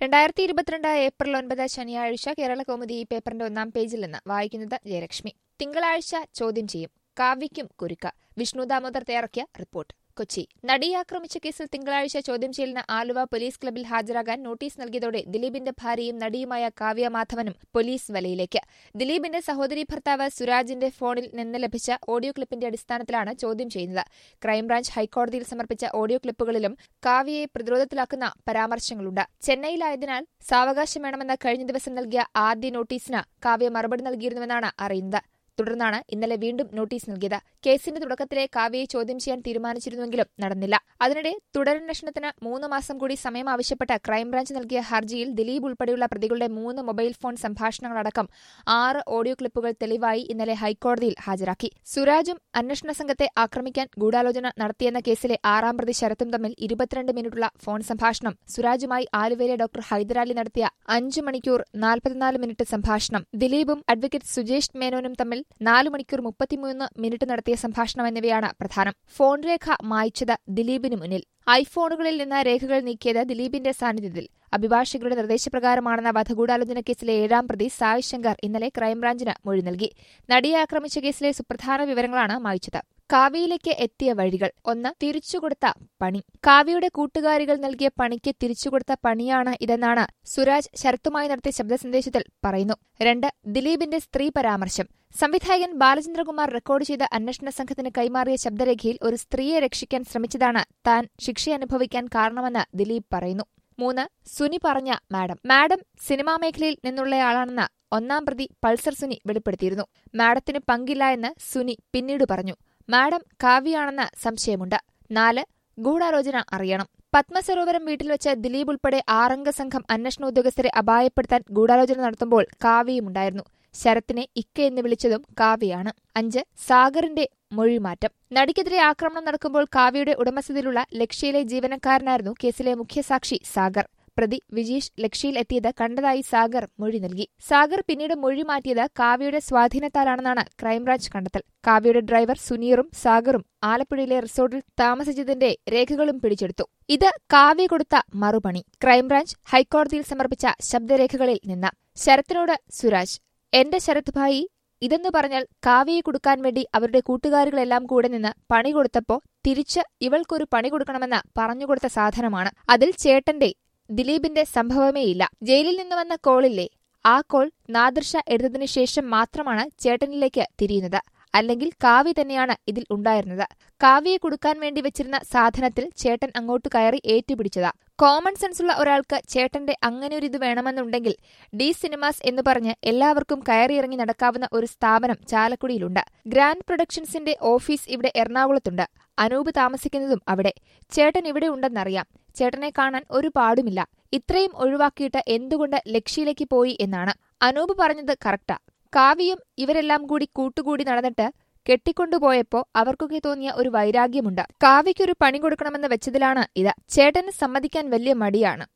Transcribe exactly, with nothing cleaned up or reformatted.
രണ്ടായിരത്തി ഇരുപത്തിരണ്ട് ഏപ്രിൽ ഒൻപത് ശനിയാഴ്ച കേരളകൗമുദി ഈ പേപ്പറിന്റെ ഒന്നാം പേജിൽ നിന്ന് വായിക്കുന്നത് ജയലക്ഷ്മി. തിങ്കളാഴ്ച ചോദ്യം ചെയ്യും. കാവ്യയ്ക്കും കുരുക്ക്. വിഷ്ണു ദാമോദർ തയ്യാറാക്കിയ റിപ്പോർട്ട്. കൊച്ചി. നടിയെ ആക്രമിച്ച കേസിൽ തിങ്കളാഴ്ച ചോദ്യം ചെയ്യലിന് ആലുവ പോലീസ് ക്ലബിൽ ഹാജരാകാൻ നോട്ടീസ് നൽകിയതോടെ ദിലീപിന്റെ ഭാര്യയും നടിയുമായ കാവ്യ മാധവനും പോലീസ് വലയിലേക്ക്. ദിലീപിന്റെ സഹോദരി ഭർത്താവ് സുരാജിന്റെ ഫോണിൽ നിന്ന് ലഭിച്ച ഓഡിയോ ക്ലിപ്പിന്റെ അടിസ്ഥാനത്തിലാണ് ചോദ്യം ചെയ്യുന്നത്. ക്രൈംബ്രാഞ്ച് ഹൈക്കോടതിയിൽ സമർപ്പിച്ച ഓഡിയോ ക്ലിപ്പുകളിലും കാവ്യയെ പ്രതിരോധത്തിലാക്കുന്ന പരാമർശങ്ങളുണ്ട്. ചെന്നൈയിലായതിനാൽ സാവകാശം വേണമെന്ന് കഴിഞ്ഞ ദിവസം നൽകിയ ആദ്യ നോട്ടീസിന് കാവ്യ മറുപടി നൽകിയിരുന്നുവെന്നാണ് അറിയുന്നത്. തുടർന്നാണ് ഇന്നലെ വീണ്ടും നോട്ടീസ് നൽകിയത്. കേസിന്റെ തുടക്കത്തിലെ കാവ്യയെ ചോദ്യം ചെയ്യാൻ തീരുമാനിച്ചിരുന്നുവെങ്കിലും നടന്നില്ല. അതിനിടെ തുടരന്വേഷണത്തിന് മൂന്ന് മാസം കൂടി സമയം ആവശ്യപ്പെട്ട് ക്രൈംബ്രാഞ്ച് നൽകിയ ഹർജിയിൽ ദിലീപ് ഉൾപ്പെടെയുള്ള പ്രതികളുടെ മൂന്ന് മൊബൈൽ ഫോൺ സംഭാഷണങ്ങളടക്കം ആറ് ഓഡിയോ ക്ലിപ്പുകൾ തെളിവായി ഇന്നലെ ഹൈക്കോടതിയിൽ ഹാജരാക്കി. സുരാജും അന്വേഷണ സംഘത്തെ ആക്രമിക്കാൻ ഗൂഢാലോചന നടത്തിയെന്ന കേസിലെ ആറാം പ്രതി ശരത്തും തമ്മിൽ ഇരുപത്തിരണ്ട് മിനിറ്റുള്ള ഫോൺ സംഭാഷണം, സുരാജുമായി ആലുവയിലെ ഡോക്ടർ ഹൈദരാലി നടത്തിയ അഞ്ചു മണിക്കൂർ നാൽപ്പത്തിനാല് മിനിറ്റ് സംഭാഷണം, ദിലീപും അഡ്വക്കേറ്റ് സുജേഷ് മേനോനും തമ്മിൽ നാല് മണിക്കൂർ മുപ്പത്തിമൂന്ന് മിനിറ്റ് നടത്തിയ സംഭാഷണം എന്നിവയാണ് പ്രധാനം. ഫോൺ രേഖ മായ്ച്ചത് ദിലീപിന് മുന്നിൽ. ഐഫോണുകളിൽ നിന്ന് രേഖകൾ നീക്കിയത് ദിലീപിന്റെ സാന്നിധ്യത്തിൽ. അഭിഭാഷകരുടെ നിർദ്ദേശപ്രകാരമാണെന്ന വധഗൂഢാലോചന കേസിലെ ഏഴാം പ്രതി സായ് ശങ്കർ ഇന്നലെ ക്രൈംബ്രാഞ്ചിന് മൊഴി നൽകി. നടിയെ ആക്രമിച്ച കേസിലെ സുപ്രധാന വിവരങ്ങളാണ് മായ്ച്ചത്. കാവ്യയിലേക്ക് എത്തിയ വഴികൾ. ഒന്ന്, തിരിച്ചുകൊടുത്ത പണി. കാവ്യയുടെ കൂട്ടുകാരികൾ നൽകിയ പണിക്ക് തിരിച്ചുകൊടുത്ത പണിയാണ് ഇതെന്നാണ് സുരാജ് ശരത്തുമായി നടത്തിയ ശബ്ദ സന്ദേശത്തിൽ പറയുന്നു. രണ്ട്, ദിലീപിന്റെ സ്ത്രീ പരാമർശം. സംവിധായകൻ ബാലചന്ദ്രകുമാർ റെക്കോർഡ് ചെയ്ത അന്വേഷണ സംഘത്തിന് കൈമാറിയ ശബ്ദരേഖയിൽ ഒരു സ്ത്രീയെ രക്ഷിക്കാൻ ശ്രമിച്ചതാണ് താൻ ശിക്ഷയനുഭവിക്കാൻ കാരണമെന്ന് ദിലീപ് പറയുന്നു. മൂന്ന്, സുനി പറഞ്ഞ മാഡം. മാഡം സിനിമാ മേഖലയിൽ നിന്നുള്ളയാളാണെന്ന് ഒന്നാം പ്രതി പൾസർ സുനി വെളിപ്പെടുത്തിയിരുന്നു. മാഡത്തിന് പങ്കില്ല എന്ന് സുനി പിന്നീട് പറഞ്ഞു. മാഡം കാവ്യയാണെന്ന് സംശയമുണ്ട്. നാല്, ഗൂഢാലോചന അറിയണം. പത്മസരോവരം വീട്ടിൽ വെച്ച് ദിലീപ് ഉൾപ്പെടെ ആറംഗ സംഘം അന്വേഷണ ഉദ്യോഗസ്ഥരെ അപായപ്പെടുത്താൻ ഗൂഢാലോചന നടത്തുമ്പോൾ കാവ്യയുമുണ്ടായിരുന്നു. ശരത്തിനെ ഇക്ക എന്ന് വിളിച്ചതും കാവ്യയാണ്. അഞ്ച്, സാഗറിന്റെ മൊഴിമാറ്റം. നടിക്കെതിരെ ആക്രമണം നടക്കുമ്പോൾ കാവ്യയുടെ ഉടമസ്ഥതയിലുള്ള ലക്ഷ്യയിലെ ജീവനക്കാരനായിരുന്നു കേസിലെ മുഖ്യസാക്ഷി സാഗർ. പ്രതി വിജീഷ് ലക്ഷ്യയിൽ എത്തിയത് കണ്ടതായി സാഗർ മൊഴി നൽകി. സാഗർ പിന്നീട് മൊഴി മാറ്റിയത് കാവ്യയുടെ സ്വാധീനത്താലാണെന്നാണ് ക്രൈംബ്രാഞ്ച് കണ്ടെത്തൽ. കാവ്യയുടെ ഡ്രൈവർ സുനീറും സാഗറും ആലപ്പുഴയിലെ റിസോർട്ടിൽ താമസിച്ചതിന്റെ രേഖകളും പിടിച്ചെടുത്തു. ഇത് കാവ്യ കൊടുത്ത മറുപണി. ക്രൈംബ്രാഞ്ച് ഹൈക്കോടതിയിൽ സമർപ്പിച്ച ശബ്ദരേഖകളിൽ നിന്ന്. ശരത്തിനോട് സുരാജ്: എന്റെ ശരത് ഭായി, ഇതെന്നു പറഞ്ഞാൽ കാവ്യയെ കൊടുക്കാൻ വേണ്ടി അവരുടെ കൂട്ടുകാരികളെല്ലാം കൂടെ നിന്ന് പണി കൊടുത്തപ്പോ തിരിച്ച് ഇവൾക്കൊരു പണി കൊടുക്കണമെന്ന് പറഞ്ഞുകൊടുത്ത സാധനമാണ്. അതിൽ ചേട്ടന്റെ ദിലീപിന്റെ സംഭവമേയില്ല. ജയിലിൽ നിന്ന് വന്ന കോളില്ലേ, ആ കോൾ നാദിർഷ എടുത്തതിനു ശേഷം മാത്രമാണ് ചേട്ടനിലേക്ക് തിരിയുന്നത്. അല്ലെങ്കിൽ കാവ്യ തന്നെയാണ് ഇതിൽ ഉണ്ടായിരുന്നത്. കാവ്യയെ കൊടുക്കാൻ വേണ്ടി വെച്ചിരുന്ന സാധനത്തിൽ ചേട്ടൻ അങ്ങോട്ട് കയറി ഏറ്റുപിടിച്ചതാ. കോമൺ സെൻസുള്ള ഒരാൾക്ക് ചേട്ടന്റെ അങ്ങനെയൊരിത് വേണമെന്നുണ്ടെങ്കിൽ ഡി സിനിമാസ് എന്ന് പറഞ്ഞ് എല്ലാവർക്കും കയറിയിറങ്ങി നടക്കാവുന്ന ഒരു സ്ഥാപനം ചാലക്കുടിയിലുണ്ട്. ഗ്രാൻഡ് പ്രൊഡക്ഷൻസിന്റെ ഓഫീസ് ഇവിടെ എറണാകുളത്തുണ്ട്. അനൂപ് താമസിക്കുന്നതും അവിടെ. ചേട്ടൻ ഇവിടെ ഉണ്ടെന്നറിയാം. ചേട്ടനെ കാണാൻ ഒരു പാടുമില്ല. ഇത്രയും ഒഴിവാക്കിയിട്ട് എന്തുകൊണ്ട് ലക്ഷ്യയിലേക്ക് പോയി എന്നാണ്. അനൂപ് പറഞ്ഞത് കറക്റ്റാ. കാവ്യയും ഇവരെല്ലാം കൂടി കൂട്ടുകൂടി നടന്നിട്ട് കെട്ടിക്കൊണ്ടുപോയപ്പോ അവർക്കൊക്കെ തോന്നിയ ഒരു വൈരാഗ്യമുണ്ട്. കാവ്യയ്ക്കൊരു പണി കൊടുക്കണമെന്ന് വെച്ചതിലാണ് ഇത്. ചേട്ടന് സമ്മതിക്കാൻ വലിയ മടിയാണ്.